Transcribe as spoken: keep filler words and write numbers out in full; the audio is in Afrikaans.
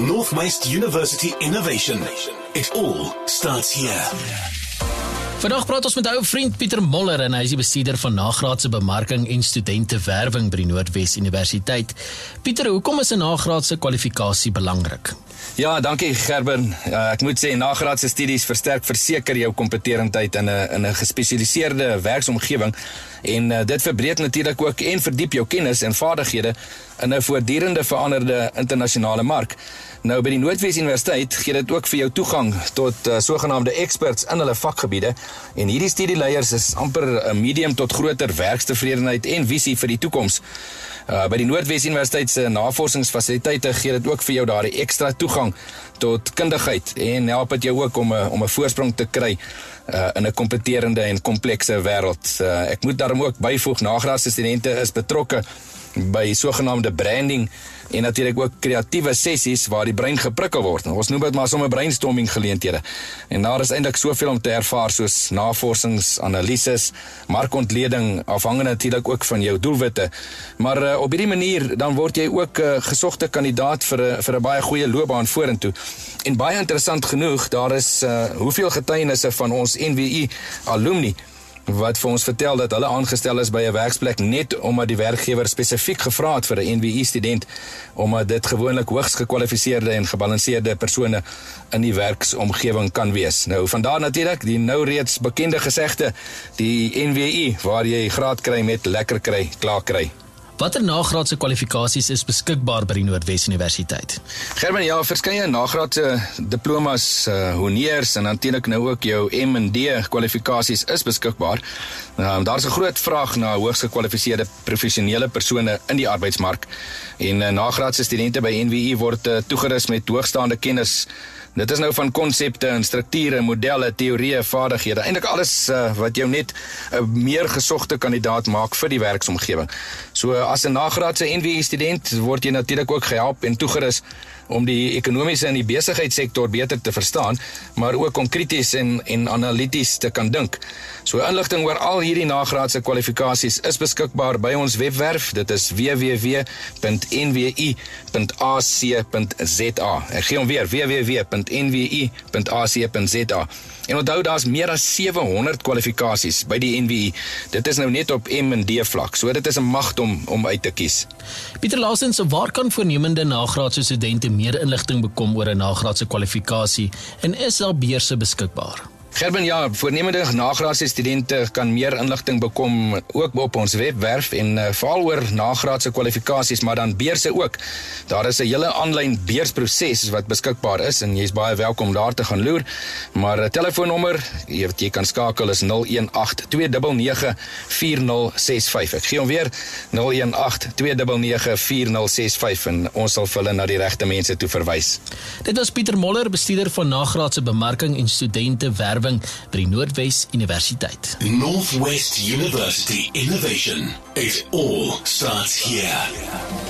Northwest University Innovation. It all starts here. Vandag praat ons met ou vriend Pieter Moller en hy is die bestuurder van nagraadse bemarking en studentewerwing by die Noordwes Universiteit. Pieter, hoekom is 'n nagraadse kwalifikasie belangrik? Ja, dankie Gerben. Uh, ek moet sê, nagraadse studies versterk verseker jou kompeterendheid in 'n in 'n gespesialiseerde werksomgewing en uh, dit verbreek natuurlik ook en verdiep jou kennis en vaardighede in 'n voortdurende veranderde internasionale mark. Nou by die Noordwes Universiteit gee dit ook vir jou toegang tot uh, sogenaamde experts in hulle vakgebiede en hierdie studieleiers is amper 'n medium tot groter werkstevredenheid en visie vir die toekoms. Uh, by die Noordwes Universiteit se navorsingsfasiliteite gee dit ook vir jou daardie ekstra toegang tot kundigheid en help dit jou ook om 'n om 'n voorsprong te kry uh, in 'n kompeterende en komplekse wêreld. Uh, ek moet daarom ook byvoeg, nagraadse studente is betrokke by sogenaamde branding en natuurlik ook kreatiewe sessies waar die brein geprikkel word. Ons noem dit maar sommer brainstorming geleenthede. En daar is eintlik soveel om te ervaar soos navorsings, analises, markontleding, afhangende natuurlik ook van jou doelwitte. Maar uh, op hierdie manier dan word jy ook 'n uh, gesogte kandidaat vir 'n vir 'n baie goeie loopbaan vorentoe. En baie interessant genoeg, daar is uh, hoeveel getuienisse van ons N W I alumni wat vir ons vertel dat hulle aangestel is by 'n werksplek net omdat die werkgewer spesifiek gevra het vir 'n N W I student, omdat dit gewoonlik hoogs gekwalifiseerde en gebalanseerde persone in die werksomgewing kan wees. Nou vandaar natuurlik die nou reeds bekende gesegde, die N W I waar jy graad kry met lekker kry, klaar kry. Watter nagraadse kwalifikasies is beskikbaar by die Noordwes Universiteit? Gerben, ja, verskeie nagraadse diplomas, uh, honneurs en natuurlik nou ook jou M en D kwalifikasies is beskikbaar. Uh, daar is 'n groot vraag na hoogs gekwalifiseerde professionele persone in die arbeidsmark en uh, nagraadse studente by N W I word uh, toegerus met hoogstaande kennis. Dit is nou van konsepte en strukture, modelle, teorieë, vaardighede, eintlik alles uh, wat jou net 'n meer gesogte kandidaat maak vir die werksomgewing. So as 'n nagraadse N W I student word jy natuurlik ook gehelp en toegerus om die ekonomiese en die besigheidssektor beter te verstaan, maar ook om krities en, en analities te kan dink. So inligting oor al hierdie nagraadse kwalifikasies is beskikbaar by ons webwerf, dit is w w w punt n w i punt a c punt z a. Ek gee hom weer, w w w punt n w i punt a c punt z a. En onthou, daar's meer as sewe honderd kwalifikasies by die N W I. Dit is nou net op M en D vlak, so dit is 'n magdom om uit te kies. Pieter, laasens, waar kan voornemende nagraadse studente meer inligting bekom oor 'n nagraadse kwalifikasie en is daar beurse beskikbaar? Gerben, ja, voornemende nagraadse studente kan meer inligting bekom ook op ons webwerf en uh, veral oor nagraadse kwalifikasies, maar dan beurse ook. Daar is 'n hele aanlyn beursproses wat beskikbaar is en jy is baie welkom daar te gaan loer. Maar 'n telefoonnommer, jy, jy kan skakel is nul een agt twee nege nege vier nul ses vyf. Ek gee hom weer, nul een agt twee nege nege vier nul ses vyf en ons sal hulle na die regte mense toe verwys. Dit was Pieter Moller, bestuurder van nagraadse bemarking en studentewerwing by die Noordwes Universiteit. Northwest University Innovation. It all starts here.